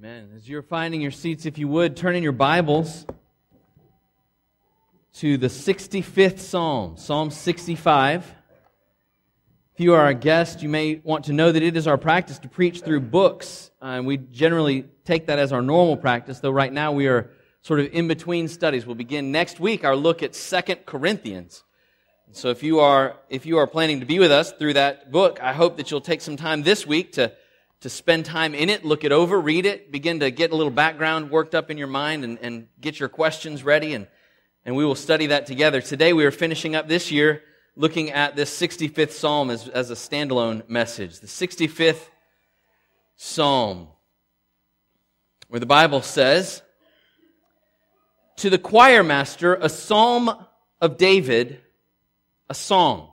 Amen. As you're finding your seats, if you would, turn in your Bibles to the 65th Psalm, Psalm 65. If you are a guest, you may want to know that it is our practice to preach through books. And we generally take that as our normal practice, though right now we are sort of in between studies. We'll begin next week our look at 2 Corinthians. So if you are planning to be with us through that book, I hope that you'll take some time this week to spend time in it, look it over, read it, begin to get a little background worked up in your mind and get your questions ready, and we will study that together. Today we are finishing up this year looking at this 65th Psalm as a standalone message. The 65th Psalm, where the Bible says, "To the choir master, a psalm of David, a song.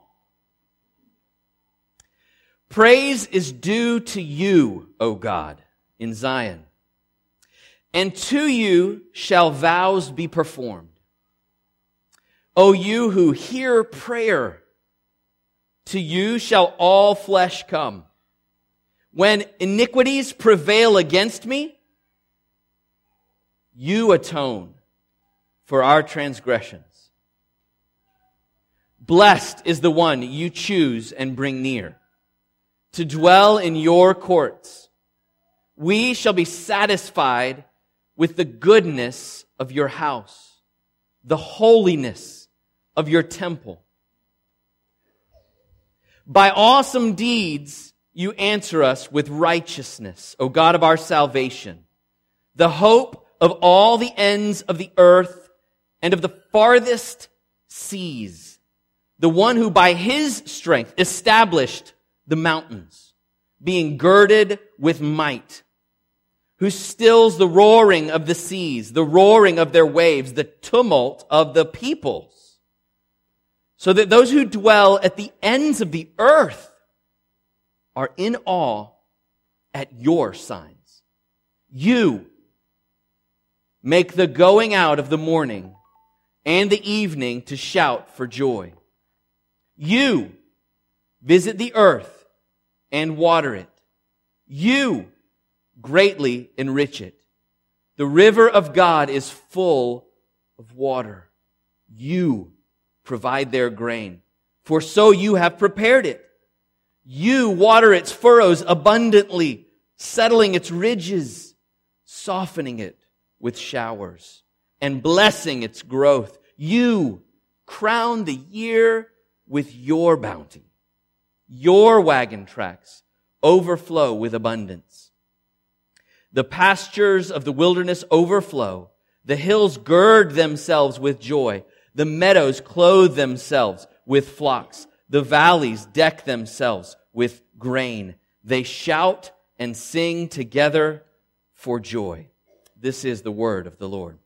Praise is due to you, O God, in Zion. And to you shall vows be performed. O you who hear prayer, to you shall all flesh come. When iniquities prevail against me, you atone for our transgressions. Blessed is the one you choose and bring near, to dwell in your courts. We shall be satisfied with the goodness of your house, the holiness of your temple. By awesome deeds you answer us with righteousness, O God of our salvation, the hope of all the ends of the earth and of the farthest seas, the one who by his strength established the mountains, being girded with might, who stills the roaring of the seas, the roaring of their waves, the tumult of the peoples, so that those who dwell at the ends of the earth are in awe at your signs. You make the going out of the morning and the evening to shout for joy. You visit the earth and water it. You greatly enrich it. The river of God is full of water. You provide their grain, for so you have prepared it. You water its furrows abundantly, settling its ridges, softening it with showers, and blessing its growth. You crown the year with your bounty. Your wagon tracks overflow with abundance. The pastures of the wilderness overflow. The hills gird themselves with joy. The meadows clothe themselves with flocks. The valleys deck themselves with grain. They shout and sing together for joy." This is the word of the Lord.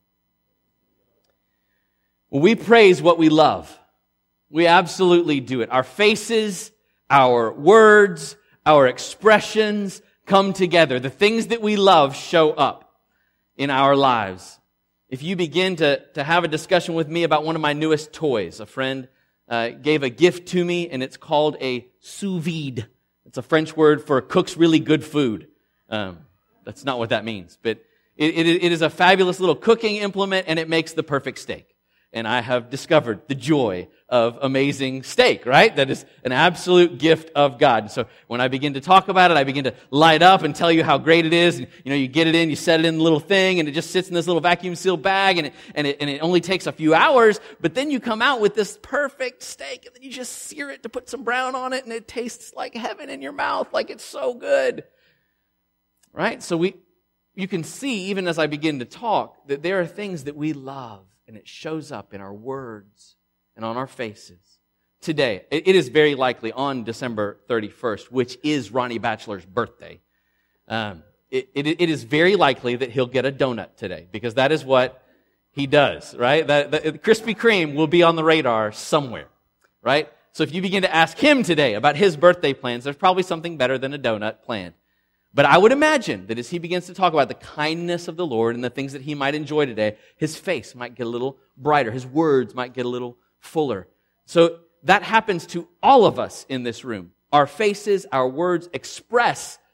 When we praise what we love, we absolutely do it. Our faces, our words, our expressions come together. The things that we love show up in our lives. If you begin to have a discussion with me about one of my newest toys, a friend gave a gift to me, and it's called a sous vide. It's a French word for cooks really good food. That's not what that means, but it is a fabulous little cooking implement, and it makes the perfect steak. And I have discovered the joy of amazing steak, right? That is an absolute gift of God. So when I begin to talk about it, I begin to light up and tell you how great it is. And, you get it in, you set it in the little thing, and it just sits in this little vacuum sealed bag, and it only takes a few hours. But then you come out with this perfect steak, and then you just sear it to put some brown on it, and it tastes like heaven in your mouth, like it's so good, right? So you can see, even as I begin to talk, that there are things that we love. And it shows up in our words and on our faces. Today, it is very likely on December 31st, which is Ronnie Batchelor's birthday. It is very likely that he'll get a donut today, because that is what he does, right? The Krispy Kreme will be on the radar somewhere, right? So if you begin to ask him today about his birthday plans, there's probably something better than a donut planned. But I would imagine that as he begins to talk about the kindness of the Lord and the things that he might enjoy today, his face might get a little brighter. His words might get a little fuller. So that happens to all of us in this room. Our faces, our words express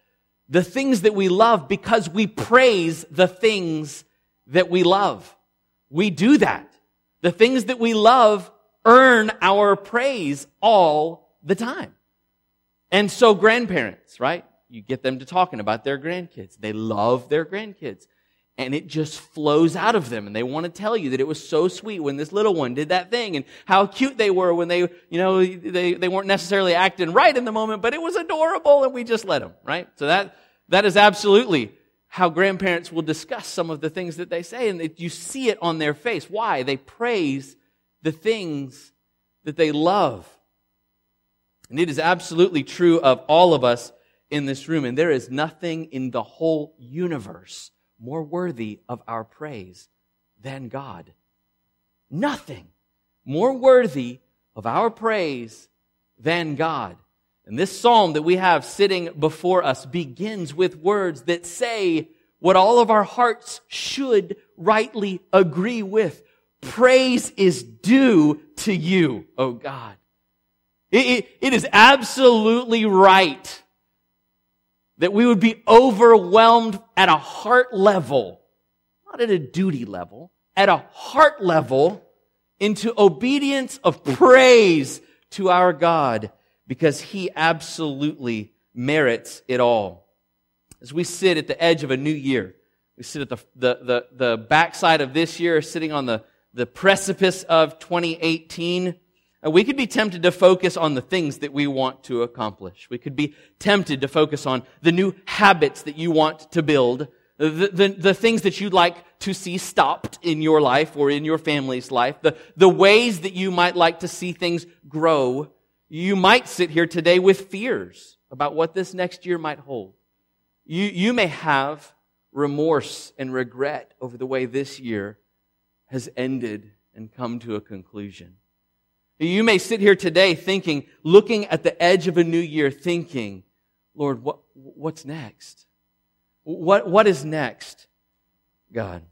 the things that we love because we praise the things that we love. We do that. The things that we love earn our praise all the time. And so grandparents, right? You get them to talking about their grandkids. They love their grandkids. And it just flows out of them. And they want to tell you that it was so sweet when this little one did that thing and how cute they were when they weren't necessarily acting right in the moment, but it was adorable and we just let them, right? So that is absolutely how grandparents will discuss some of the things that they say. And you see it on their face. Why? They praise the things that they love. And it is absolutely true of all of us in this room. And there is nothing in the whole universe more worthy of our praise than God. Nothing more worthy of our praise than God. And this psalm that we have sitting before us begins with words that say what all of our hearts should rightly agree with. Praise is due to you, O God. It is absolutely right that we would be overwhelmed at a heart level, not at a duty level, at a heart level into obedience of praise to our God because He absolutely merits it all. As we sit at the edge of a new year, we sit at the backside of this year, sitting on the precipice of 2018, we could be tempted to focus on the things that we want to accomplish. We could be tempted to focus on the new habits that you want to build, the things that you'd like to see stopped in your life or in your family's life, the ways that you might like to see things grow. You might sit here today with fears about what this next year might hold. You may have remorse and regret over the way this year has ended and come to a conclusion. You may sit here today thinking, looking at the edge of a new year, thinking, Lord, what's next? What is next, God?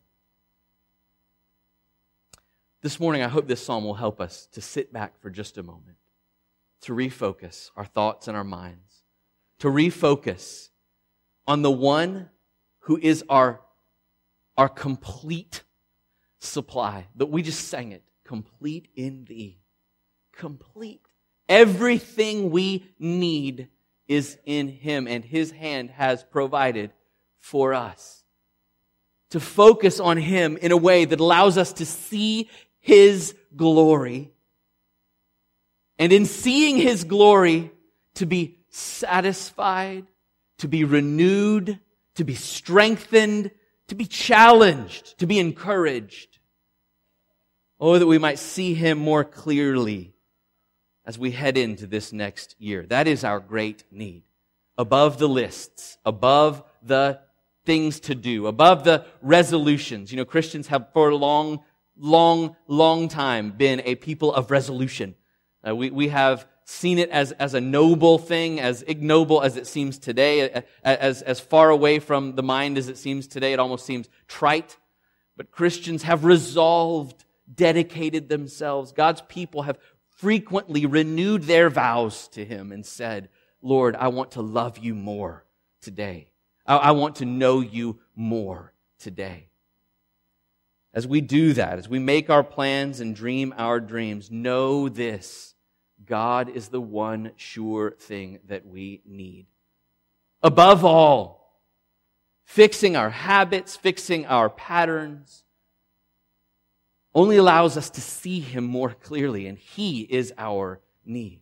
This morning, I hope this psalm will help us to sit back for just a moment, to refocus our thoughts and our minds, to refocus on the one who is our complete supply. That we just sang it, complete in Thee. Complete. Everything we need is in Him, and His hand has provided for us. To focus on Him in a way that allows us to see His glory. And in seeing His glory, to be satisfied, to be renewed, to be strengthened, to be challenged, to be encouraged. Oh, that we might see Him more clearly as we head into this next year. That is our great need. Above the lists, above the things to do, above the resolutions. You know, Christians have for a long time been a people of resolution. We have seen it as a noble thing, as ignoble as it seems today, as far away from the mind as it seems today. It almost seems trite. But Christians have resolved, dedicated themselves. God's people have frequently renewed their vows to Him and said, Lord, I want to love You more today. I want to know You more today. As we do that, as we make our plans and dream our dreams, know this: God is the one sure thing that we need. Above all, fixing our habits, fixing our patterns, only allows us to see Him more clearly, and He is our need.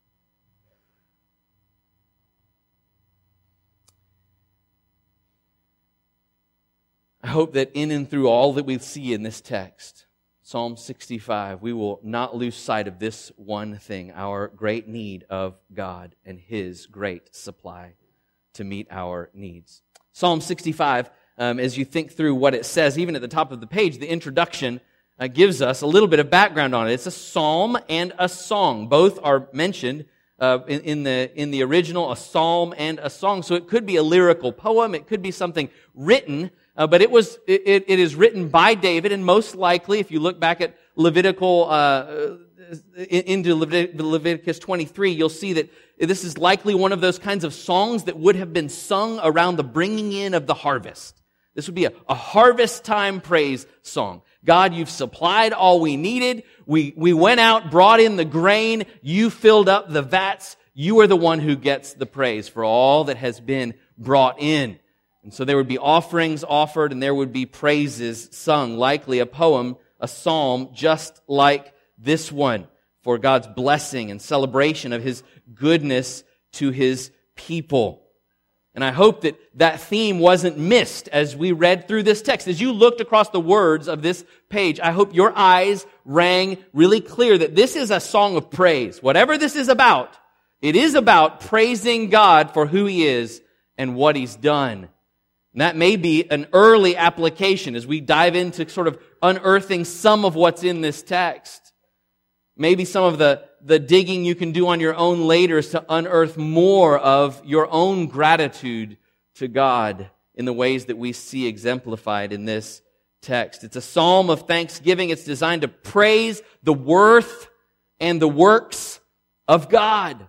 I hope that in and through all that we see in this text, Psalm 65, we will not lose sight of this one thing, our great need of God and His great supply to meet our needs. Psalm 65, as you think through what it says, even at the top of the page, the introduction gives us a little bit of background on it. It's a psalm and a song. Both are mentioned in the original, a psalm and a song. So it could be a lyrical poem. It could be something written, but it is written by David, and most likely, if you look back at Levitical into Leviticus 23, you'll see that this is likely one of those kinds of songs that would have been sung around the bringing in of the harvest. This would be a harvest time praise song. God, you've supplied all we needed. We went out, brought in the grain. You filled up the vats. You are the one who gets the praise for all that has been brought in. And so there would be offerings offered and there would be praises sung, likely a poem, a psalm, just like this one, for God's blessing and celebration of His goodness to His people. And I hope that that theme wasn't missed as we read through this text. As you looked across the words of this page, I hope your eyes rang really clear that this is a song of praise. Whatever this is about, it is about praising God for who He is and what He's done. And that may be an early application as we dive into sort of unearthing some of what's in this text. Maybe some of the digging you can do on your own later is to unearth more of your own gratitude to God in the ways that we see exemplified in this text. It's a psalm of thanksgiving. It's designed to praise the worth and the works of God.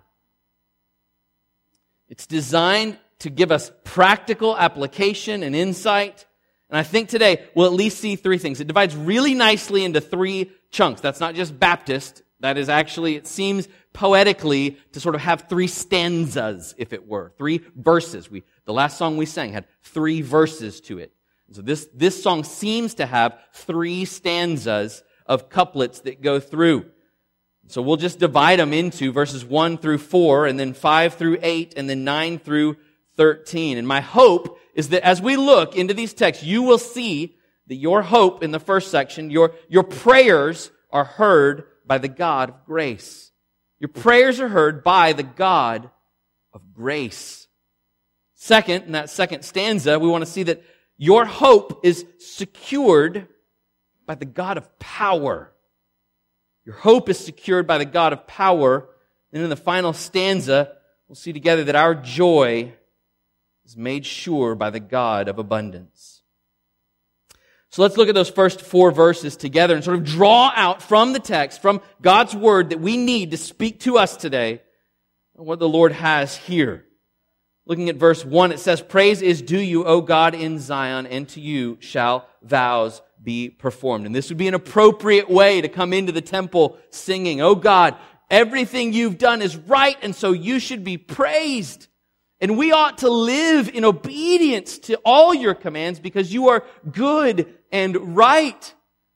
It's designed to give us practical application and insight. And I think today we'll at least see three things. It divides really nicely into three chunks. That's not just Baptist. That is actually, it seems poetically to sort of have three stanzas, if it were. Three verses. The last song we sang had 3 verses to it. So this song seems to have 3 stanzas of couplets that go through. So we'll just divide them into verses 1 through 4, and then 5 through 8, and then 9 through 13. And my hope is that as we look into these texts, you will see that your hope in the first section, your prayers are heard by the God of grace. Your prayers are heard by the God of grace. Second, in that second stanza, we want to see that your hope is secured by the God of power. Your hope is secured by the God of power. And in the final stanza, we'll see together that our joy is made sure by the God of abundance. So let's look at those first 4 verses together and sort of draw out from the text, from God's Word that we need to speak to us today, what the Lord has here. Looking at verse 1, it says, "Praise is due you, O God, in Zion, and to you shall vows be performed." And this would be an appropriate way to come into the temple singing, "Oh God, everything you've done is right, and so you should be praised. And we ought to live in obedience to all your commands because you are good and right."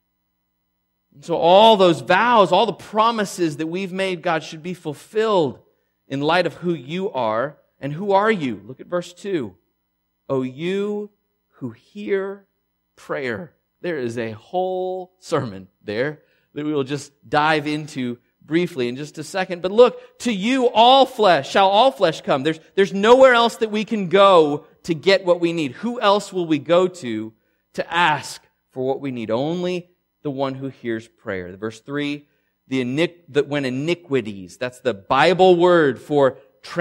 And so all those vows, all the promises that we've made, God, should be fulfilled in light of who you are. And who are you? Look at verse 2. "O you who hear prayer." There is a whole sermon there that we will just dive into briefly in just a second. But look, to you all flesh, shall all flesh come. There's nowhere else that we can go to get what we need. Who else will we go to ask for what we need? Only the one who hears prayer. Verse 3, when iniquities, that's the Bible word for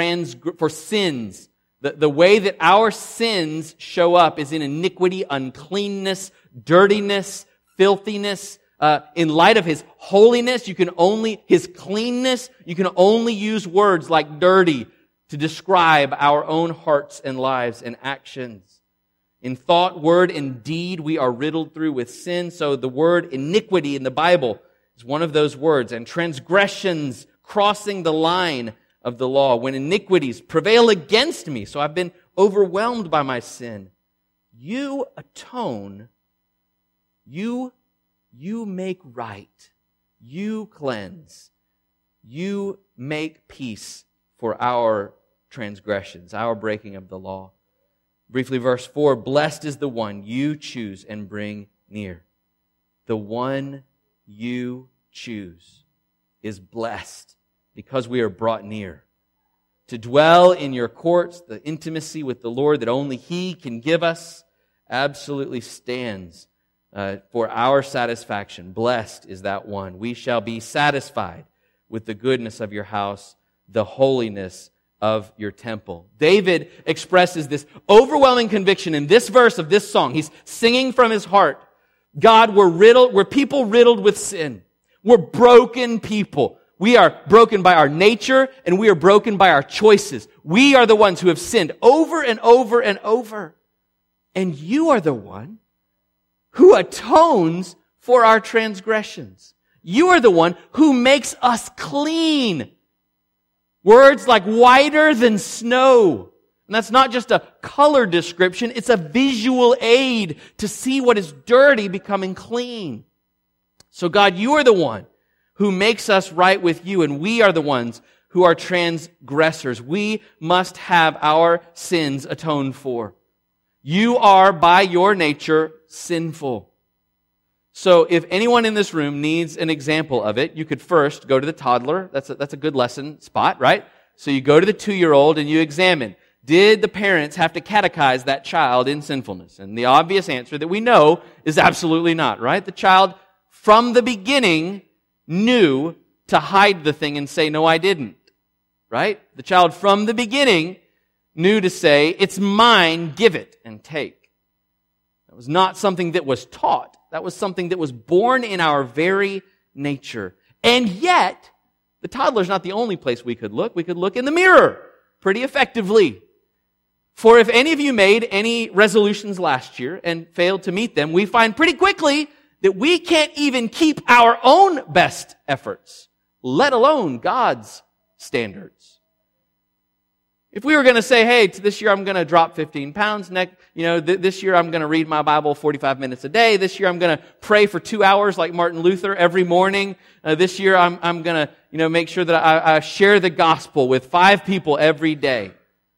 sins. The way that our sins show up is in iniquity, uncleanness, dirtiness, filthiness. In light of His holiness, His cleanness, you can only use words like dirty to describe our own hearts and lives and actions. In thought, word, and deed, we are riddled through with sin. So the word iniquity in the Bible is one of those words. And transgressions, crossing the line of the law. When iniquities prevail against me, so I've been overwhelmed by my sin, you atone, you make right, you cleanse, you make peace for our transgressions, our breaking of the law. Briefly, verse 4, "Blessed is the one you choose and bring near." The one you choose is blessed because we are brought near. To dwell in your courts, the intimacy with the Lord that only He can give us, absolutely stands for our satisfaction. Blessed is that one. We shall be satisfied with the goodness of your house, the holiness of your temple. David expresses this overwhelming conviction in this verse of this song. He's singing from his heart. God, we're people riddled with sin. We're broken people. We are broken by our nature, and we are broken by our choices. We are the ones who have sinned over and over and over. And you are the one who atones for our transgressions. You are the one who makes us clean. Words like whiter than snow. And that's not just a color description, it's a visual aid to see what is dirty becoming clean. So God, you are the one who makes us right with you, and we are the ones who are transgressors. We must have our sins atoned for. You are, by your nature, sinful. So if anyone in this room needs an example of it, you could first go to the toddler. That's a good lesson spot, right? So you go to the 2-year-old and you examine, did the parents have to catechize that child in sinfulness? And the obvious answer that we know is absolutely not, right? The child, from the beginning, knew to hide the thing and say, no, I didn't, right? The child, from the beginning, knew to say, it's mine, give it and take. That was not something that was taught. That was something that was born in our very nature. And yet, the toddler's not the only place we could look. We could look in the mirror pretty effectively. For if any of you made any resolutions last year and failed to meet them, we find pretty quickly that we can't even keep our own best efforts, let alone God's standards. If we were going to say, hey, this year I'm going to drop 15 pounds, this year I'm going to read my Bible 45 minutes a day, this year I'm going to pray for 2 hours like Martin Luther every morning, this year I'm going to make sure that I share the gospel with 5 people every day.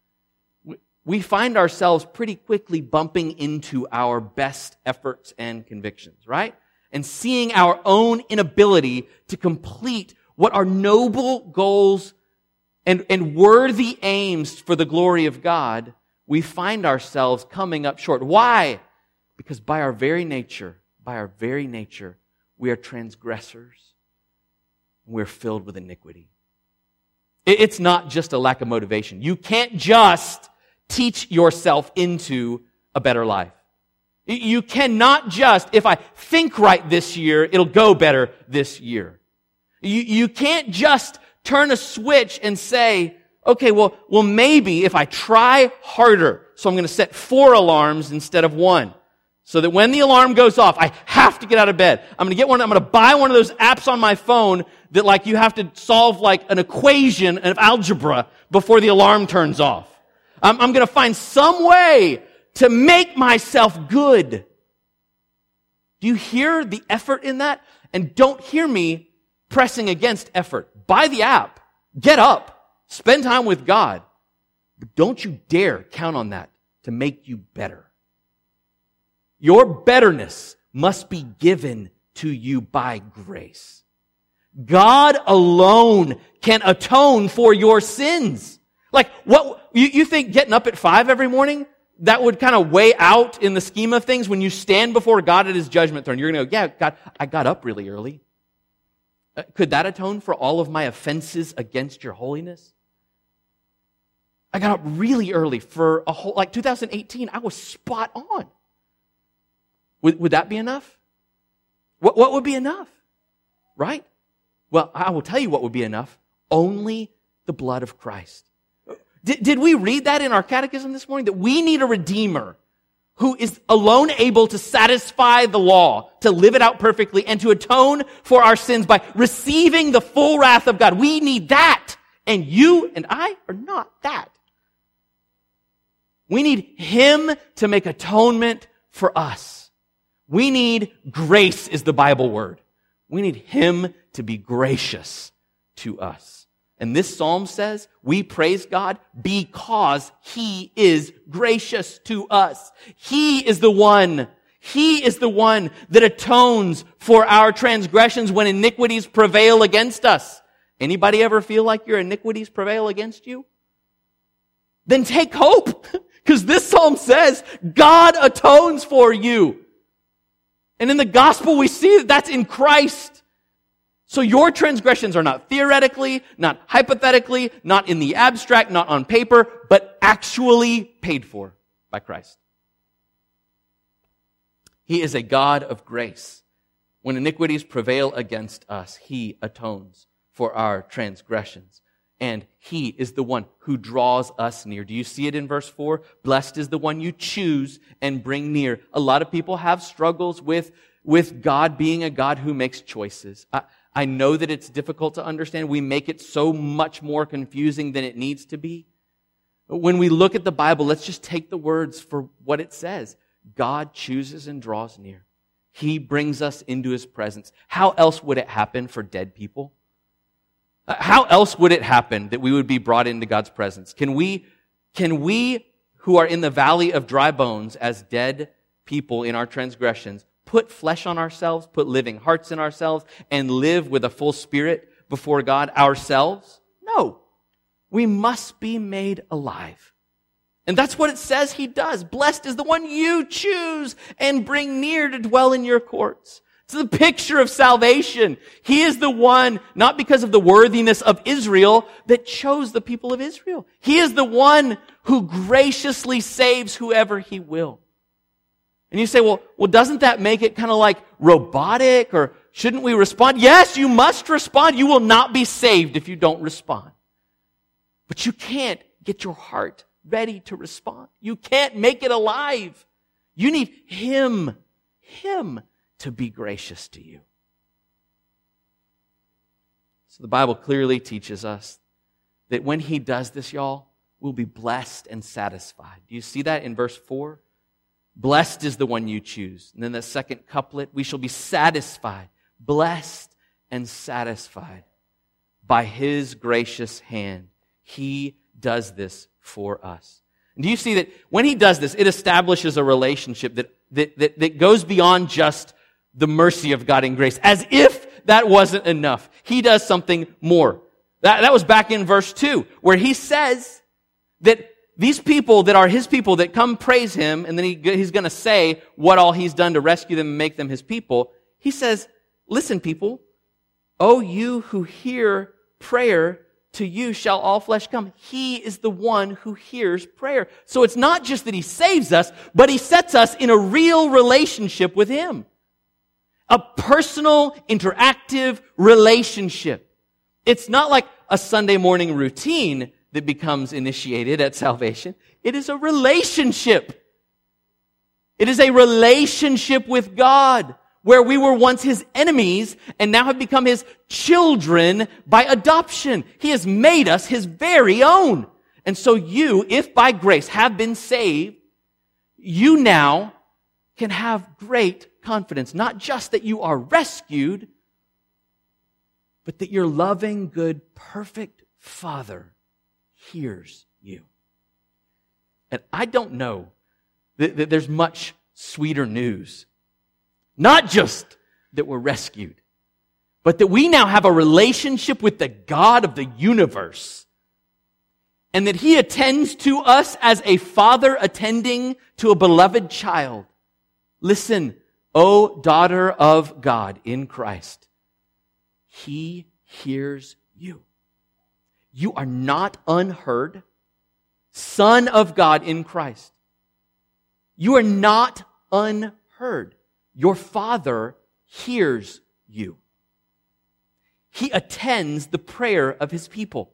We find ourselves pretty quickly bumping into our best efforts and convictions, right? And seeing our own inability to complete what are noble goals and worthy aims for the glory of God, we find ourselves coming up short. Why? Because by our very nature, we are transgressors. We're filled with iniquity. It's not just a lack of motivation. You can't just teach yourself into a better life. You cannot just, if I think right this year, it'll go better this year. You can't just turn a switch and say, okay, well maybe if I try harder, so I'm going to set 4 alarms instead of 1. So that when the alarm goes off, I have to get out of bed. I'm going to buy one of those apps on my phone that you have to solve an equation of algebra before the alarm turns off. I'm going to find some way to make myself good. Do you hear the effort in that? And don't hear me pressing against effort. Buy the app. Get up. Spend time with God. But don't you dare count on that to make you better. Your betterness must be given to you by grace. God alone can atone for your sins. What you think getting up at 5 every morning, that would kind of weigh out in the scheme of things when you stand before God at His judgment throne. You're going to go, yeah, God, I got up really early. Could that atone for all of my offenses against your holiness? I got up really early for 2018. I was spot on. Would that be enough? What would be enough? Right? Well, I will tell you what would be enough. Only the blood of Christ. Did we read that in our catechism this morning? That we need a Redeemer who is alone able to satisfy the law, to live it out perfectly, and to atone for our sins by receiving the full wrath of God. We need that. And you and I are not that. We need Him to make atonement for us. We need grace is the Bible word. We need Him to be gracious to us. And this psalm says, we praise God because He is gracious to us. He is the one that atones for our transgressions when iniquities prevail against us. Anybody ever feel like your iniquities prevail against you? Then take hope, because this psalm says God atones for you. And in the gospel we see that that's in Christ. So your transgressions are not theoretically, not hypothetically, not in the abstract, not on paper, but actually paid for by Christ. He is a God of grace. When iniquities prevail against us, He atones for our transgressions. And He is the one who draws us near. Do you see it in verse 4? Blessed is the one you choose and bring near. A lot of people have struggles with God being a God who makes choices. I know that it's difficult to understand. We make it so much more confusing than it needs to be. When we look at the Bible, let's just take the words for what it says. God chooses and draws near. He brings us into His presence. How else would it happen for dead people? How else would it happen that we would be brought into God's presence? Can we who are in the valley of dry bones as dead people in our transgressions put flesh on ourselves, put living hearts in ourselves, and live with a full spirit before God ourselves? No. We must be made alive. And that's what it says He does. Blessed is the one you choose and bring near to dwell in your courts. It's the picture of salvation. He is the one, not because of the worthiness of Israel, that chose the people of Israel. He is the one who graciously saves whoever He will. And you say, well, doesn't that make it kind of like robotic, or shouldn't we respond? Yes, you must respond. You will not be saved if you don't respond. But you can't get your heart ready to respond. You can't make it alive. You need Him to be gracious to you. So the Bible clearly teaches us that when He does this, y'all, we'll be blessed and satisfied. Do you see that in verse 4? Blessed is the one you choose. And then the second couplet, we shall be satisfied, blessed and satisfied by His gracious hand. He does this for us. And do you see that when He does this, it establishes a relationship that goes beyond just the mercy of God and grace. As if that wasn't enough, He does something more. That was back in verse 2, where He says that these people that are His people that come praise Him, and then He's going to say what all He's done to rescue them and make them His people. He says, listen, people, oh, you who hear prayer, to you shall all flesh come. He is the one who hears prayer. So it's not just that He saves us, but He sets us in a real relationship with Him. A personal, interactive relationship. It's not like a Sunday morning routine that becomes initiated at salvation. It is a relationship. It is a relationship with God, where we were once His enemies and now have become His children by adoption. He has made us His very own. And so you, if by grace have been saved, you now can have great confidence. Not just that you are rescued, but that your loving, good, perfect Father hears you. And I don't know that there's much sweeter news. Not just that we're rescued, but that we now have a relationship with the God of the universe, and that He attends to us as a father attending to a beloved child. Listen, O daughter of God in Christ, He hears you. You are not unheard. Son of God in Christ. You are not unheard. Your Father hears you. He attends the prayer of His people.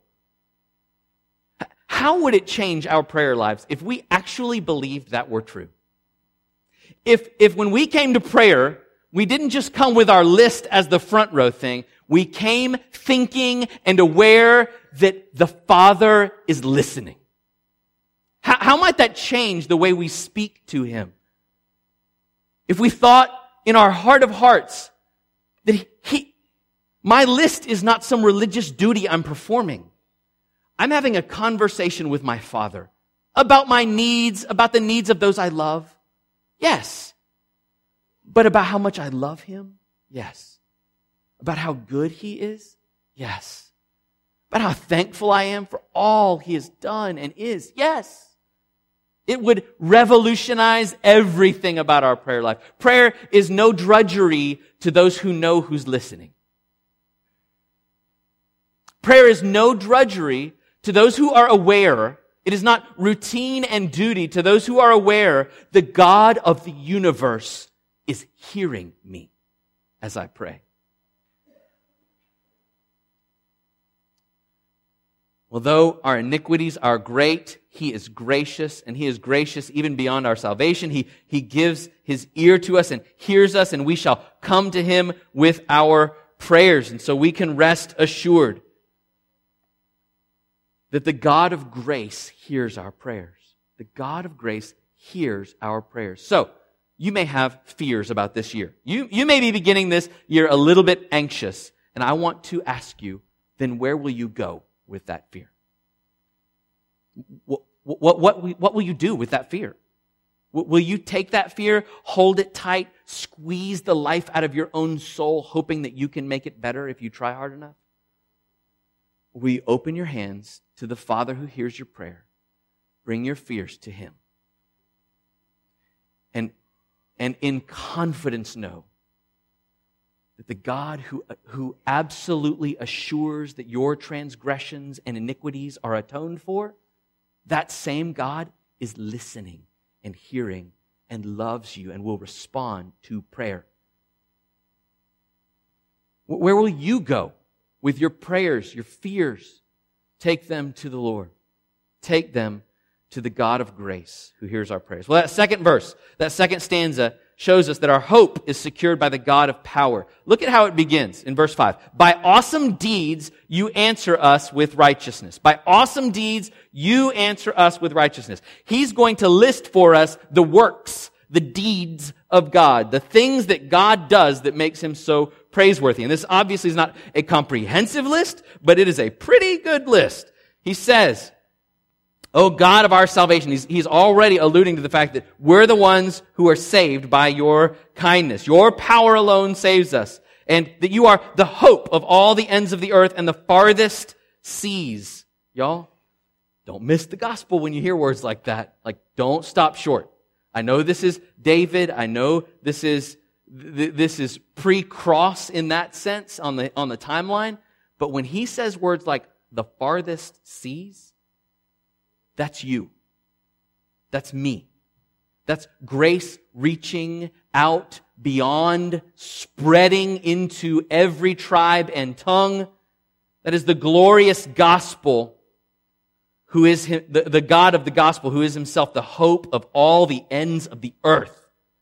How would it change our prayer lives if we actually believed that were true? If when we came to prayer, we didn't just come with our list as the front row thing, we came thinking and aware that the Father is listening. How might that change the way we speak to Him? If we thought in our heart of hearts that my list is not some religious duty I'm performing. I'm having a conversation with my Father about my needs, about the needs of those I love. Yes. But about how much I love Him? Yes. About how good He is? Yes. About how thankful I am for all He has done and is? Yes. It would revolutionize everything about our prayer life. Prayer is no drudgery to those who know who's listening. Prayer is no drudgery to those who are aware. It is not routine and duty to those who are aware the God of the universe is hearing me. as I pray. Although our iniquities are great, He is gracious, and He is gracious even beyond our salvation. He gives His ear to us and hears us, and we shall come to Him with our prayers. And so we can rest assured that the God of grace hears our prayers. The God of grace hears our prayers. So, you may have fears about this year. You may be beginning this year a little bit anxious, and I want to ask you, then where will you go with that fear? What will you do with that fear? Will you take that fear, hold it tight, squeeze the life out of your own soul, hoping that you can make it better if you try hard enough? Will you open your hands to the Father who hears your prayer? Bring your fears to Him. And in confidence know that the God who absolutely assures that your transgressions and iniquities are atoned for, that same God is listening and hearing and loves you and will respond to prayer. Where will you go with your prayers, your fears? Take them to the Lord. Take them to the God of grace who hears our prayers. Well, that second verse, that second stanza shows us that our hope is secured by the God of power. Look at how it begins in verse 5. By awesome deeds you answer us with righteousness. By awesome deeds you answer us with righteousness. He's going to list for us the works, the deeds of God, the things that God does that makes Him so praiseworthy. And this obviously is not a comprehensive list, but it is a pretty good list. He says, O God of our salvation. He's already alluding to the fact that we're the ones who are saved by your kindness. Your power alone saves us. And that you are the hope of all the ends of the earth and the farthest seas. Y'all, don't miss the gospel when you hear words like that. Like, don't stop short. I know this is David. I know this is pre-cross in that sense on the timeline. But when he says words like the farthest seas, that's you. That's me. That's grace reaching out beyond, spreading into every tribe and tongue. That is the glorious gospel, who is the God of the gospel, who is Himself the hope of all the ends of the earth.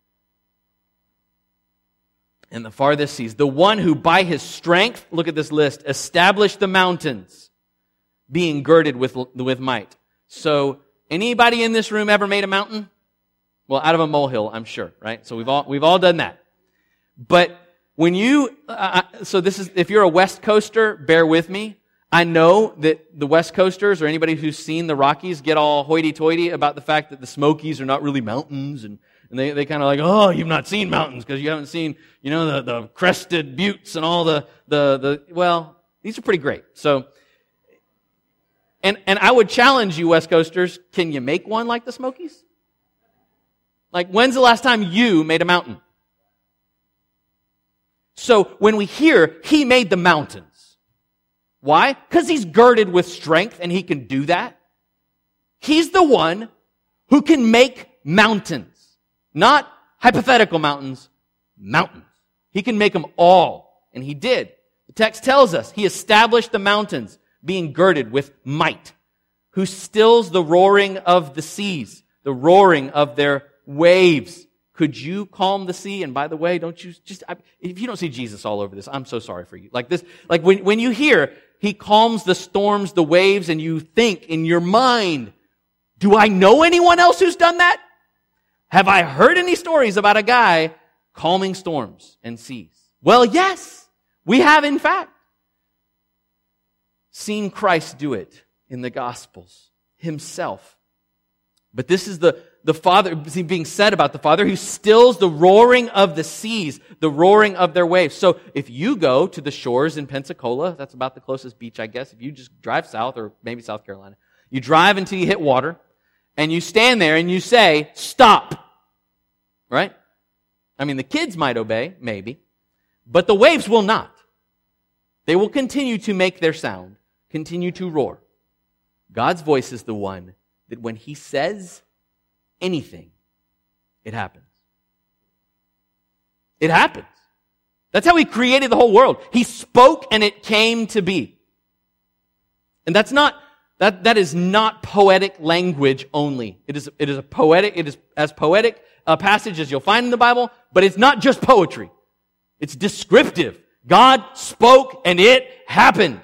And the farthest seas. The one who by His strength, look at this list, established the mountains, being girded with might. So, anybody in this room ever made a mountain? Well, out of a molehill, I'm sure, right? So we've all done that. But when you, so this is, if you're a West Coaster, bear with me. I know that the West Coasters or anybody who's seen the Rockies get all hoity-toity about the fact that the Smokies are not really mountains, and they kind of like, oh, you've not seen mountains because you haven't seen, the crested buttes and all well, these are pretty great. So. And I would challenge you, West Coasters, can you make one like the Smokies? Like, when's the last time you made a mountain? So, when we hear, He made the mountains. Why? Because He's girded with strength and He can do that. He's the one who can make mountains. Not hypothetical mountains, mountains. He can make them all. And He did. The text tells us He established the mountains, being girded with might, who stills the roaring of the seas, the roaring of their waves. Could you calm the sea? And by the way, if you don't see Jesus all over this, I'm so sorry for you. Like when you hear He calms the storms, the waves, and you think in your mind, do I know anyone else who's done that? Have I heard any stories about a guy calming storms and seas? Well, yes, we have in fact seen Christ do it in the Gospels Himself. But this is the Father being said about the Father who stills the roaring of the seas, the roaring of their waves. So if you go to the shores in Pensacola, that's about the closest beach, I guess, if you just drive south, or maybe South Carolina, you drive until you hit water, and you stand there and you say, stop. Right? I mean, the kids might obey, maybe, but the waves will not. They will continue to make their sound, continue to roar. God's voice is the one that when He says anything, it happens. It happens. That's how He created the whole world. He spoke and it came to be. And that is not poetic language only. It is as poetic a passage as you'll find in the Bible, but it's not just poetry. It's descriptive. God spoke and it happened.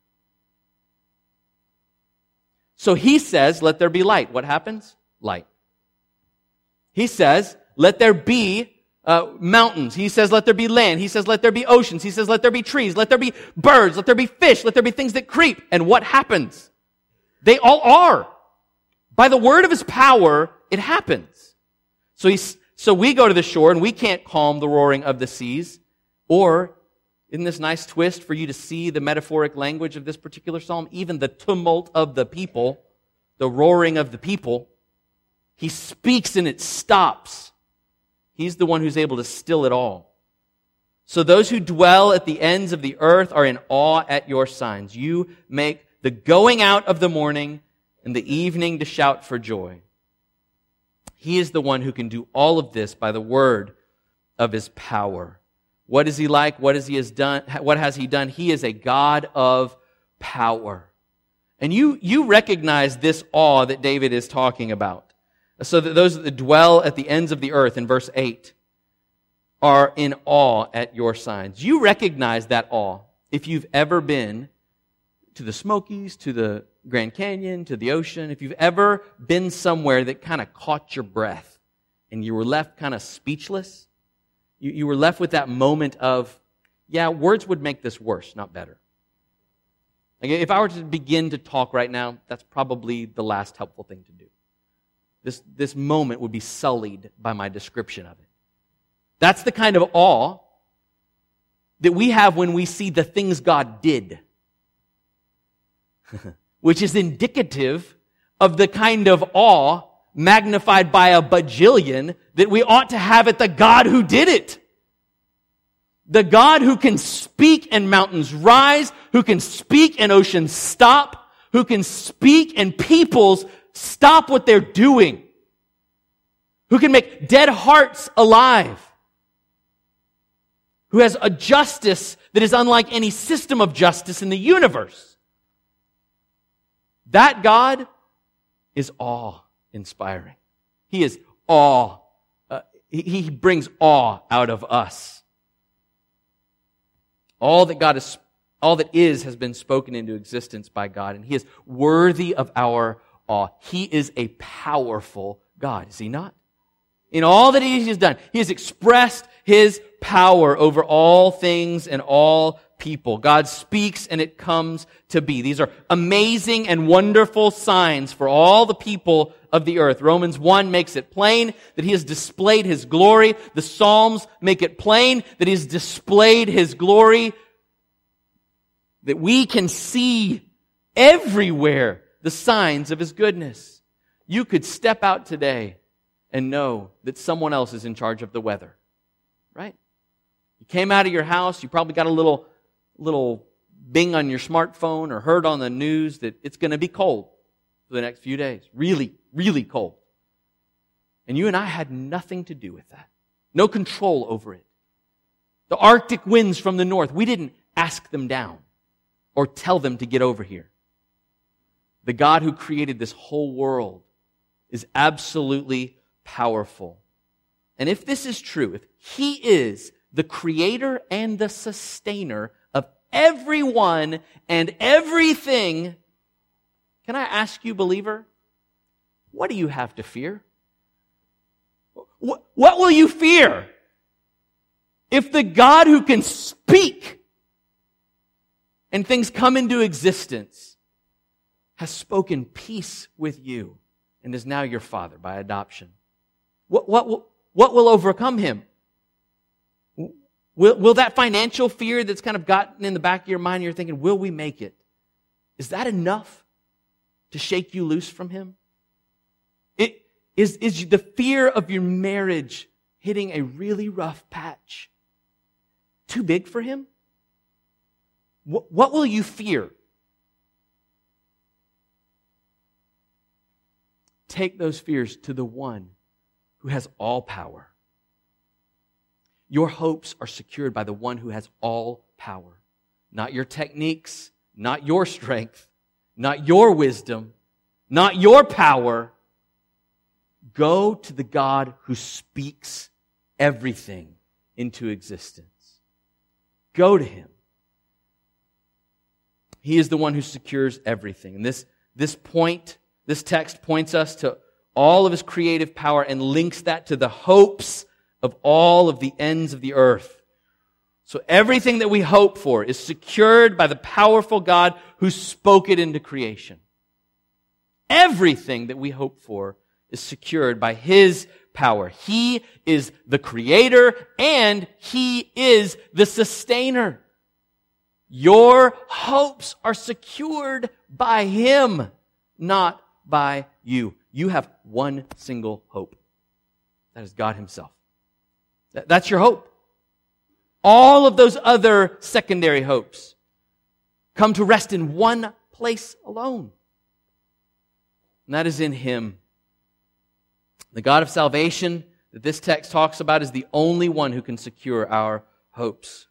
So He says, let there be light. What happens? Light. He says, let there be mountains. He says, let there be land. He says, let there be oceans. He says, let there be trees. Let there be birds. Let there be fish. Let there be things that creep. And what happens? They all are. By the word of His power, it happens. So we go to the shore and we can't calm the roaring of the seas. Or, isn't this nice twist for you to see the metaphoric language of this particular psalm? Even the tumult of the people, the roaring of the people, He speaks and it stops. He's the one who's able to still it all. So those who dwell at the ends of the earth are in awe at your signs. You make the going out of the morning and the evening to shout for joy. He is the one who can do all of this by the word of His power. What is He like? What has He done? He is a God of power. And you recognize this awe that David is talking about. So that those that dwell at the ends of the earth in verse 8 are in awe at your signs. You recognize that awe if you've ever been to the Smokies, to the Grand Canyon, to the ocean, if you've ever been somewhere that kind of caught your breath and you were left kind of speechless. You were left with that moment of, yeah, words would make this worse, not better. Like if I were to begin to talk right now, that's probably the last helpful thing to do. This moment would be sullied by my description of it. That's the kind of awe that we have when we see the things God did, which is indicative of the kind of awe magnified by a bajillion that we ought to have at the God who did it. The God who can speak and mountains rise, who can speak and oceans stop, who can speak and peoples stop what they're doing, who can make dead hearts alive, who has a justice that is unlike any system of justice in the universe. That God is awe-inspiring. He is awe. He brings awe out of us. All that is has been spoken into existence by God, and He is worthy of our awe. He is a powerful God, is He not? In all that He has done, He has expressed His power over all things and all people. God speaks and it comes to be. These are amazing and wonderful signs for all the people of the earth. Romans 1 makes it plain that He has displayed His glory. The Psalms make it plain that He has displayed His glory, that we can see everywhere the signs of His goodness. You could step out today and know that someone else is in charge of the weather, right? You came out of your house, you probably got a little bing on your smartphone or heard on the news that it's going to be cold for the next few days. Really, really cold. And you and I had nothing to do with that. No control over it. The Arctic winds from the north, we didn't ask them down or tell them to get over here. The God who created this whole world is absolutely powerful. And if this is true, if He is the creator and the sustainer of everyone and everything, can I ask you, believer, what do you have to fear? What will you fear if the God who can speak and things come into existence has spoken peace with you and is now your Father by adoption? What will overcome Him? Will that financial fear that's kind of gotten in the back of your mind, you're thinking, will we make it? Is that enough to shake you loose from Him? Is the fear of your marriage hitting a really rough patch too big for Him? What will you fear? Take those fears to the one who has all power. Your hopes are secured by the one who has all power. Not your techniques, not your strength, not your wisdom, not your power. Go to the God who speaks everything into existence. Go to Him. He is the one who secures everything. And this text points us to all of His creative power and links that to the hopes of all of the ends of the earth. So everything that we hope for is secured by the powerful God who spoke it into creation. Everything that we hope for is secured by His power. He is the creator and He is the sustainer. Your hopes are secured by Him, not by you. You have one single hope. That is God Himself. That's your hope. All of those other secondary hopes come to rest in one place alone. And that is in Him. The God of salvation that this text talks about is the only one who can secure our hopes.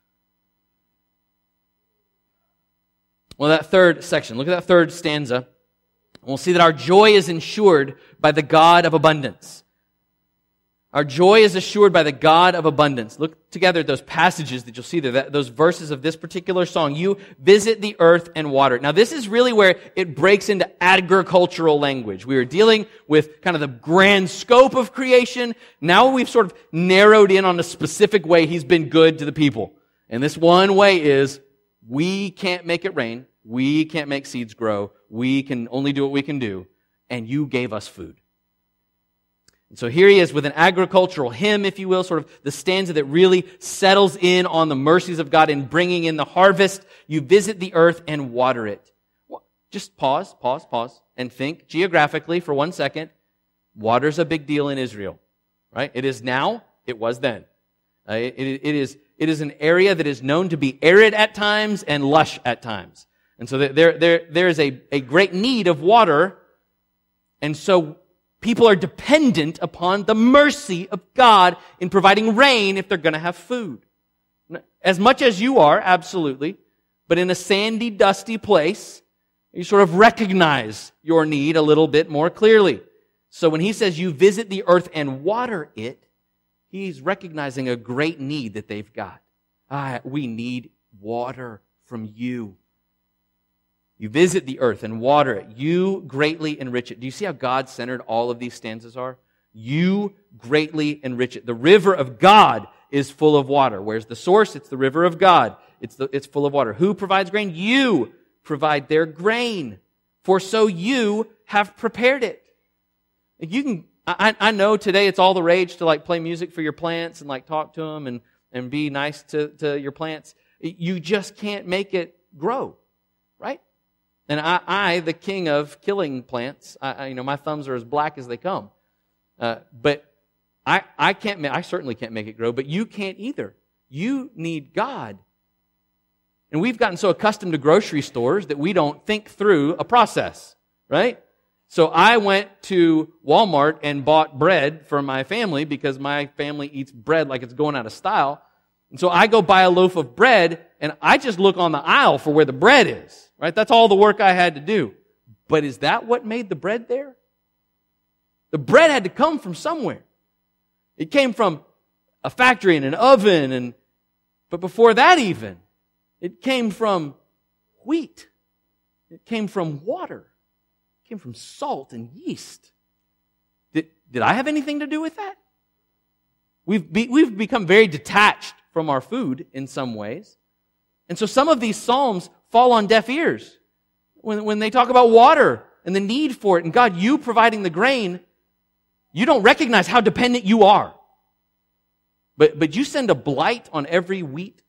Well, that third section, look at that third stanza. We'll see that our joy is ensured by the God of abundance. Our joy is assured by the God of abundance. Look together at those passages that you'll see there, those verses of this particular song. You visit the earth and water it. Now, this is really where it breaks into agricultural language. We were dealing with kind of the grand scope of creation. Now we've sort of narrowed in on the specific way He's been good to the people. And this one way is, we can't make it rain. We can't make seeds grow. We can only do what we can do. And you gave us food. And so here he is with an agricultural hymn, if you will, sort of the stanza that really settles in on the mercies of God in bringing in the harvest. You visit the earth and water it. Just pause, and think geographically for 1 second. Water's a big deal in Israel, right? It is now, it was then. It is an area that is known to be arid at times and lush at times. And so there is a great need of water. And so people are dependent upon the mercy of God in providing rain if they're going to have food. As much as you are, absolutely. But in a sandy, dusty place, you sort of recognize your need a little bit more clearly. So when he says you visit the earth and water it, he's recognizing a great need that they've got. We need water from you. You visit the earth and water it. You greatly enrich it. Do you see how God-centered all of these stanzas are? You greatly enrich it. The river of God is full of water. Where's the source? It's the river of God. It's full of water. Who provides grain? You provide their grain. For so you have prepared it. I know today it's all the rage to play music for your plants and talk to them and be nice to your plants. You just can't make it grow, right? And I, the king of killing plants, my thumbs are as black as they come. But I certainly can't make it grow, but you can't either. You need God. And we've gotten so accustomed to grocery stores that we don't think through a process, right? So I went to Walmart and bought bread for my family because my family eats bread like it's going out of style. And so I go buy a loaf of bread and I just look on the aisle for where the bread is, right? That's all the work I had to do. But is that what made the bread there? The bread had to come from somewhere. It came from a factory and an oven, but before that even, it came from wheat. It came from water. It came from salt and yeast. Did I have anything to do with that? We've become very detached from our food in some ways. And so some of these psalms fall on deaf ears. When they talk about water and the need for it, and God, you providing the grain, you don't recognize how dependent you are. But you send a blight on every wheat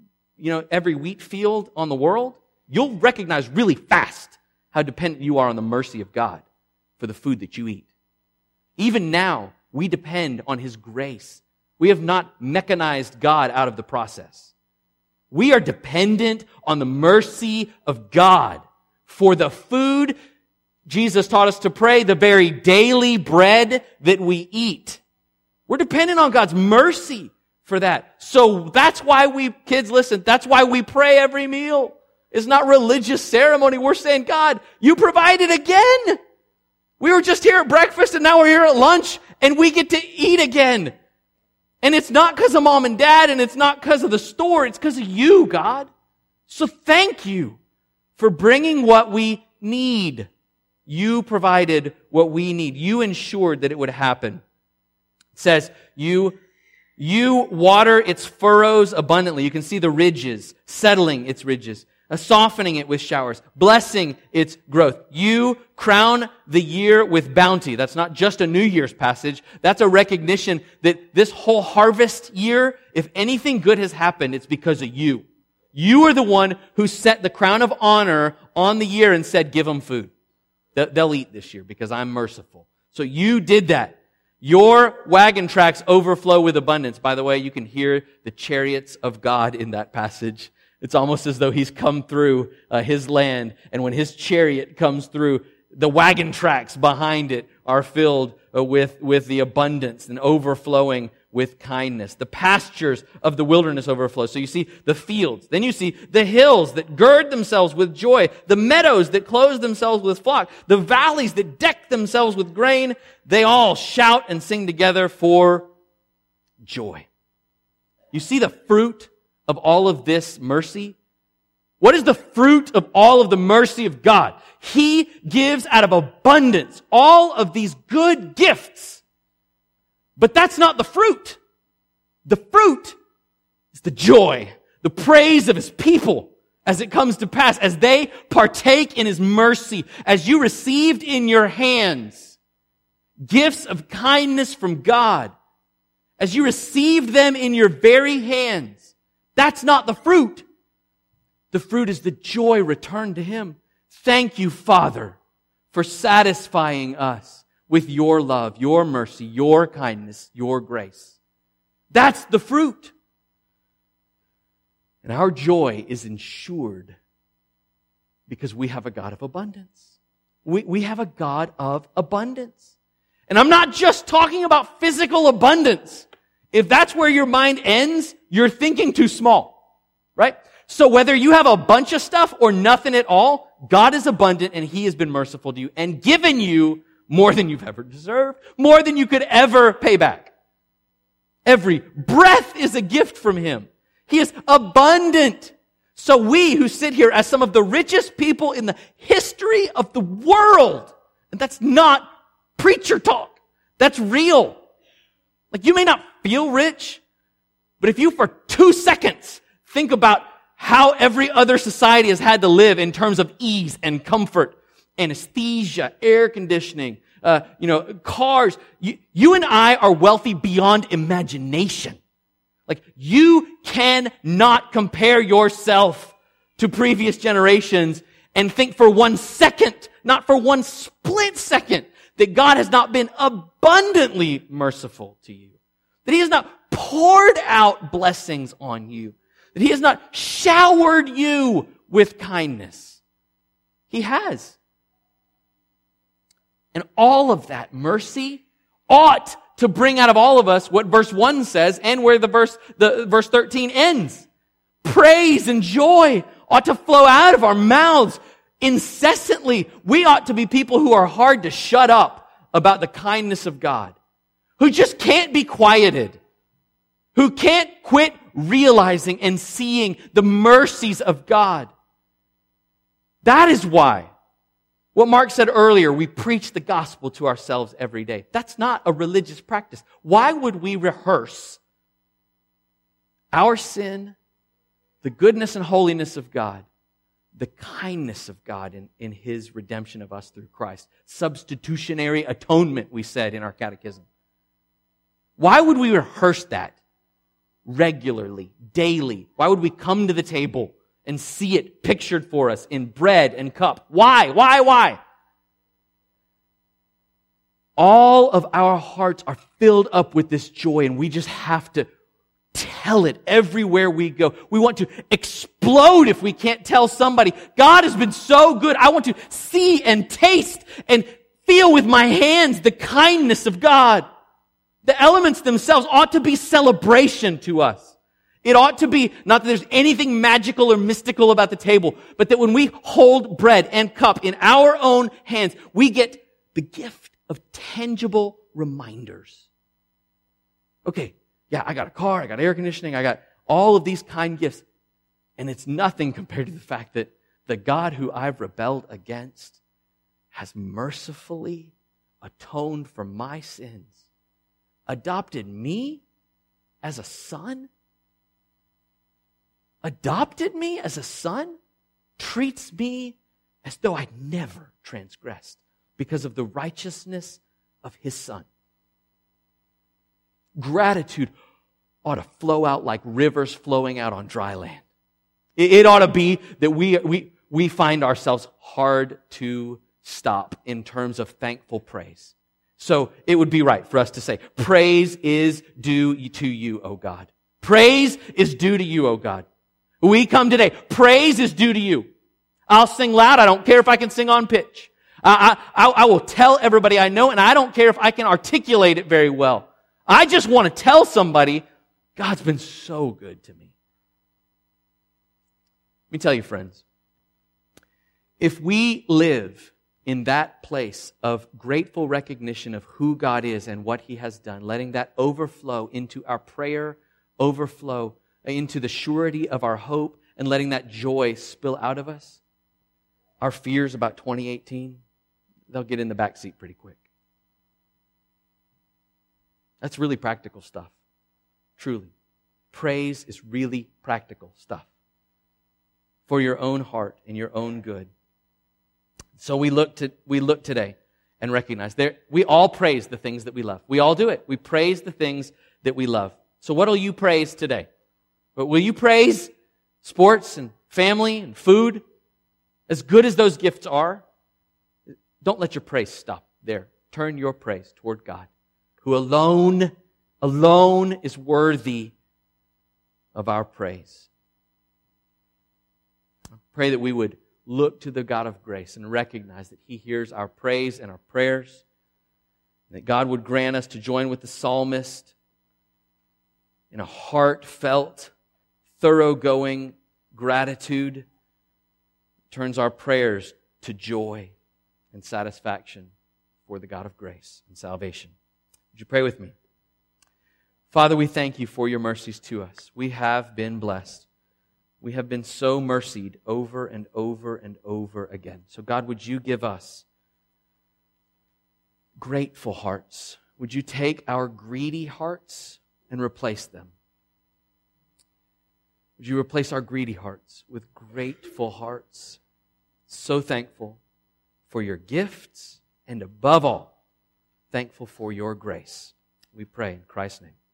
field on the world, you'll recognize really fast how dependent you are on the mercy of God for the food that you eat. Even now, we depend on His grace. We have not mechanized God out of the process. We are dependent on the mercy of God for the food. Jesus taught us to pray, the very daily bread that we eat. We're dependent on God's mercy for that. So that's why kids, listen, that's why we pray every meal. It's not religious ceremony. We're saying, God, you provided again. We were just here at breakfast and now we're here at lunch and we get to eat again. And it's not because of mom and dad and it's not because of the store. It's because of you, God. So thank you for bringing what we need. You provided what we need. You ensured that it would happen. It says, you water its furrows abundantly. You can see the ridges, settling its ridges, softening it with showers, blessing its growth. You crown the year with bounty. That's not just a New Year's passage. That's a recognition that this whole harvest year, if anything good has happened, it's because of you. You are the one who set the crown of honor on the year and said, give them food. They'll eat this year because I'm merciful. So you did that. Your wagon tracks overflow with abundance. By the way, you can hear the chariots of God in that passage. It's almost as though He's come through His land, and when His chariot comes through, the wagon tracks behind it are filled with the abundance and overflowing with kindness. The pastures of the wilderness overflow. So you see the fields. Then you see the hills that gird themselves with joy. The meadows that clothe themselves with flock. The valleys that deck themselves with grain. They all shout and sing together for joy. You see the fruit of all of this mercy? What is the fruit of all of the mercy of God? He gives out of abundance all of these good gifts. But that's not the fruit. The fruit is the joy, the praise of His people as it comes to pass, as they partake in His mercy, as you received in your hands gifts of kindness from God, as you received them in your very hands. That's not the fruit. The fruit is the joy returned to Him. Thank you, Father, for satisfying us with your love, your mercy, your kindness, your grace. That's the fruit. And our joy is ensured because we have a God of abundance. We have a God of abundance. And I'm not just talking about physical abundance. If that's where your mind ends, you're thinking too small, right? So whether you have a bunch of stuff or nothing at all, God is abundant and He has been merciful to you and given you more than you've ever deserved, more than you could ever pay back. Every breath is a gift from Him. He is abundant. So we who sit here as some of the richest people in the history of the world, and that's not preacher talk, that's real. Like, you may not feel rich, but if you for 2 seconds think about how every other society has had to live in terms of ease and comfort, anesthesia, air conditioning, cars. You and I are wealthy beyond imagination. Like, you cannot compare yourself to previous generations and think for 1 second, not for 1 split second, that God has not been abundantly merciful to you. That He has not poured out blessings on you. That He has not showered you with kindness. He has. And all of that mercy ought to bring out of all of us what verse 1 says and where the verse 13 ends. Praise and joy ought to flow out of our mouths incessantly. We ought to be people who are hard to shut up about the kindness of God, who just can't be quieted, who can't quit realizing and seeing the mercies of God. That is why, what Mark said earlier, we preach the gospel to ourselves every day. That's not a religious practice. Why would we rehearse our sin, the goodness and holiness of God, the kindness of God in His redemption of us through Christ? Substitutionary atonement, we said in our catechism. Why would we rehearse that regularly, daily? Why would we come to the table and see it pictured for us in bread and cup? Why? All of our hearts are filled up with this joy, and we just have to tell it everywhere we go. We want to explode if we can't tell somebody, God has been so good. I want to see and taste and feel with my hands the kindness of God. The elements themselves ought to be celebration to us. It ought to be, not that there's anything magical or mystical about the table, but that when we hold bread and cup in our own hands, we get the gift of tangible reminders. Okay, yeah, I got a car, I got air conditioning, I got all of these kind gifts. And it's nothing compared to the fact that the God who I've rebelled against has mercifully atoned for my sins, adopted me as a son, treats me as though I'd never transgressed because of the righteousness of His Son. Gratitude ought to flow out like rivers flowing out on dry land. It ought to be that we find ourselves hard to stop in terms of thankful praise. So it would be right for us to say, praise is due to you, O God. Praise is due to you, O God. We come today, praise is due to you. I'll sing loud. I don't care if I can sing on pitch. I will tell everybody I know, and I don't care if I can articulate it very well. I just want to tell somebody, God's been so good to me. Let me tell you, friends, if we live in that place of grateful recognition of who God is and what He has done, letting that overflow into our prayer, overflow into the surety of our hope, and letting that joy spill out of us, our fears about 2018, they'll get in the back seat pretty quick. That's really practical stuff. Truly. Praise is really practical stuff for your own heart and your own good. So we look today and recognize we all praise the things that we love. We all do it. We praise the things that we love. So what will you praise today? But will you praise sports and family and food? As good as those gifts are, don't let your praise stop there. Turn your praise toward God, who alone is worthy of our praise. I pray that we would look to the God of grace and recognize that He hears our praise and our prayers, and that God would grant us to join with the psalmist in a heartfelt, thoroughgoing gratitude that turns our prayers to joy and satisfaction for the God of grace and salvation. Would you pray with me? Father, we thank You for Your mercies to us. We have been blessed. We have been so mercied over and over and over again. So God, would You give us grateful hearts? Would You take our greedy hearts and replace them? Would You replace our greedy hearts with grateful hearts? So thankful for Your gifts and above all, thankful for Your grace. We pray in Christ's name.